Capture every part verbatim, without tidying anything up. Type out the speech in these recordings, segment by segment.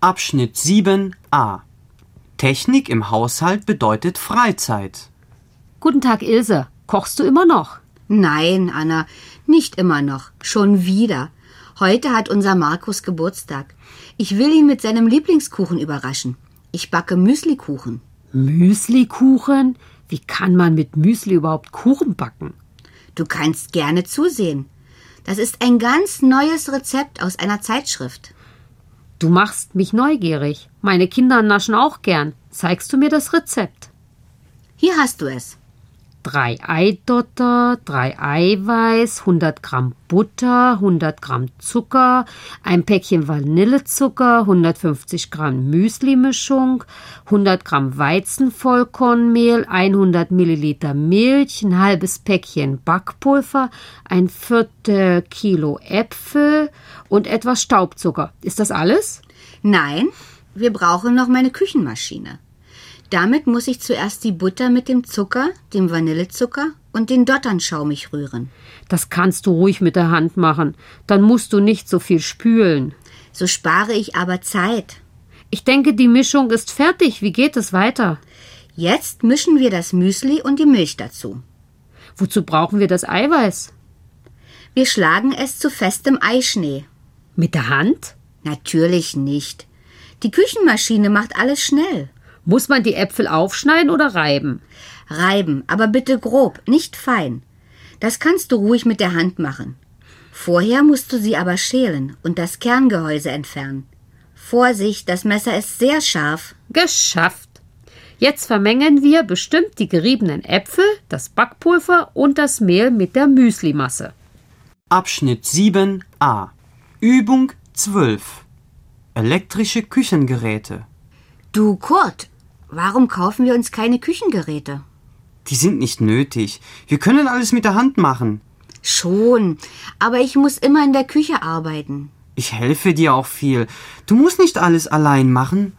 Abschnitt sieben a. Technik im Haushalt bedeutet Freizeit. Guten Tag, Ilse. Kochst du immer noch? Nein, Anna, nicht immer noch. Schon wieder. Heute hat unser Markus Geburtstag. Ich will ihn mit seinem Lieblingskuchen überraschen. Ich backe Müslikuchen. Müslikuchen? Wie kann man mit Müsli überhaupt Kuchen backen? Du kannst gerne zusehen. Das ist ein ganz neues Rezept aus einer Zeitschrift. Du machst mich neugierig. Meine Kinder naschen auch gern. Zeigst du mir das Rezept? Hier hast du es. Drei Eidotter, drei Eiweiß, hundert Gramm Butter, hundert Gramm Zucker, ein Päckchen Vanillezucker, hundertfünfzig Gramm Müslimischung, hundert Gramm Weizenvollkornmehl, hundert Milliliter Milch, ein halbes Päckchen Backpulver, ein Viertel Kilo Äpfel und etwas Staubzucker. Ist das alles? Nein, wir brauchen noch meine Küchenmaschine. Damit muss ich zuerst die Butter mit dem Zucker, dem Vanillezucker und den Dottern schaumig rühren. Das kannst du ruhig mit der Hand machen. Dann musst du nicht so viel spülen. So spare ich aber Zeit. Ich denke, die Mischung ist fertig. Wie geht es weiter? Jetzt mischen wir das Müsli und die Milch dazu. Wozu brauchen wir das Eiweiß? Wir schlagen es zu festem Eischnee. Mit der Hand? Natürlich nicht. Die Küchenmaschine macht alles schnell. Muss man die Äpfel aufschneiden oder reiben? Reiben, aber bitte grob, nicht fein. Das kannst du ruhig mit der Hand machen. Vorher musst du sie aber schälen und das Kerngehäuse entfernen. Vorsicht, das Messer ist sehr scharf. Geschafft. Jetzt vermengen wir bestimmt die geriebenen Äpfel, das Backpulver und das Mehl mit der Müslimasse. Abschnitt sieben a. Übung zwölf. Elektrische Küchengeräte. Du, Kurt, warum kaufen wir uns keine Küchengeräte? Die sind nicht nötig. Wir können alles mit der Hand machen. Schon, aber ich muss immer in der Küche arbeiten. Ich helfe dir auch viel. Du musst nicht alles allein machen.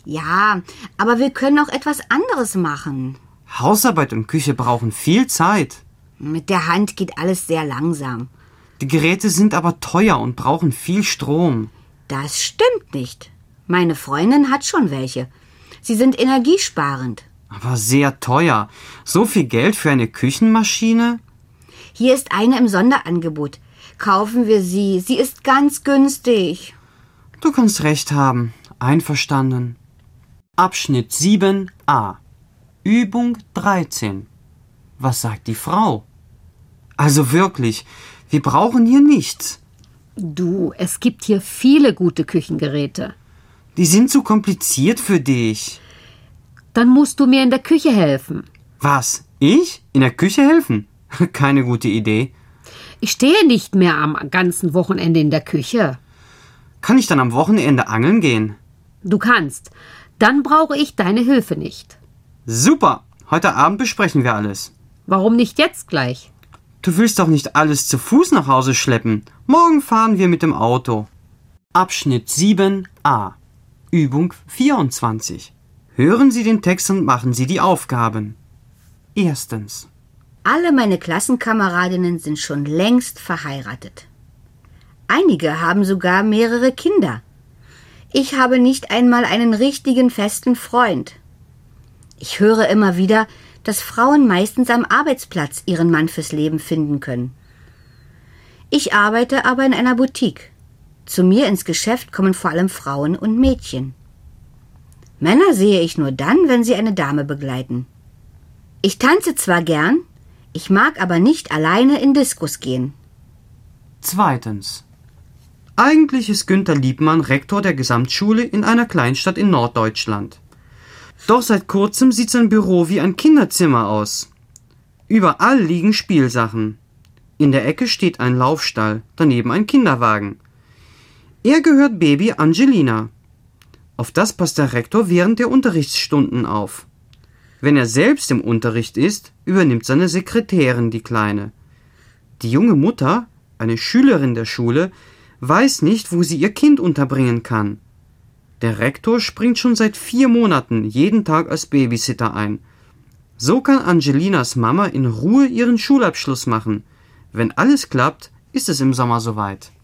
Ja, aber wir können auch etwas anderes machen. Hausarbeit und Küche brauchen viel Zeit. Mit der Hand geht alles sehr langsam. Die Geräte sind aber teuer und brauchen viel Strom. Das stimmt nicht. Meine Freundin hat schon welche. Sie sind energiesparend. Aber sehr teuer. So viel Geld für eine Küchenmaschine? Hier ist eine im Sonderangebot. Kaufen wir sie. Sie ist ganz günstig. Du kannst recht haben. Einverstanden. Abschnitt sieben a. Übung dreizehn. Was sagt die Frau? Also wirklich, wir brauchen hier nichts. Du, es gibt hier viele gute Küchengeräte. Die sind zu kompliziert für dich. Dann musst du mir in der Küche helfen. Was? Ich? In der Küche helfen? Keine gute Idee. Ich stehe nicht mehr am ganzen Wochenende in der Küche. Kann ich dann am Wochenende angeln gehen? Du kannst. Dann brauche ich deine Hilfe nicht. Super. Heute Abend besprechen wir alles. Warum nicht jetzt gleich? Du willst doch nicht alles zu Fuß nach Hause schleppen. Morgen fahren wir mit dem Auto. Abschnitt sieben a. Übung vierundzwanzig. Hören Sie den Text und machen Sie die Aufgaben. Erstens. Alle meine Klassenkameradinnen sind schon längst verheiratet. Einige haben sogar mehrere Kinder. Ich habe nicht einmal einen richtigen festen Freund. Ich höre immer wieder, dass Frauen meistens am Arbeitsplatz ihren Mann fürs Leben finden können. Ich arbeite aber in einer Boutique. Zu mir ins Geschäft kommen vor allem Frauen und Mädchen. Männer sehe ich nur dann, wenn sie eine Dame begleiten. Ich tanze zwar gern, ich mag aber nicht alleine in Diskos gehen. Zweitens. Eigentlich ist Günter Liebmann Rektor der Gesamtschule in einer Kleinstadt in Norddeutschland. Doch seit kurzem sieht sein Büro wie ein Kinderzimmer aus. Überall liegen Spielsachen. In der Ecke steht ein Laufstall, daneben ein Kinderwagen. Er gehört Baby Angelina. Auf das passt der Rektor während der Unterrichtsstunden auf. Wenn er selbst im Unterricht ist, übernimmt seine Sekretärin die Kleine. Die junge Mutter, eine Schülerin der Schule, weiß nicht, wo sie ihr Kind unterbringen kann. Der Rektor springt schon seit vier Monaten jeden Tag als Babysitter ein. So kann Angelinas Mama in Ruhe ihren Schulabschluss machen. Wenn alles klappt, ist es im Sommer soweit.